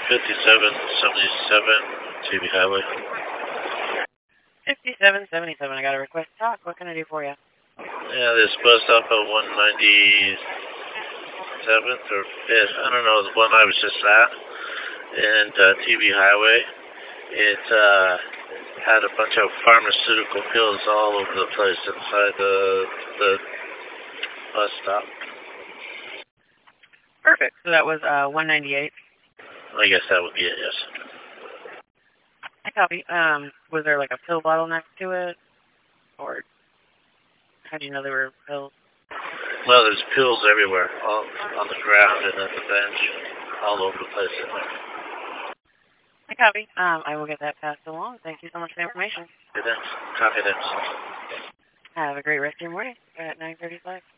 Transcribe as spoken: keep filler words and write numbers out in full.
fifty-seven seventy-seven T V Highway. fifty-seven seventy-seven, I got a request to talk. What can I do for you? Yeah, this bus stop at one ninety-seventh or fifth, I don't know, the one I was just at, and uh, T V Highway. It uh, had a bunch of pharmaceutical pills all over the place inside the the bus stop. Perfect. So that was uh, one ninety-eight. I guess that would be it, yes. I copy. Um, was there like a pill bottle next to it? Or how do you know there were pills? Well, there's pills everywhere, all on the ground and at the bench, all over the place. I copy. Um, I will get that passed along. Thank you so much for the information. Okay, thanks. Copy, thanks. Have a great rest of your morning at nine thirty-five.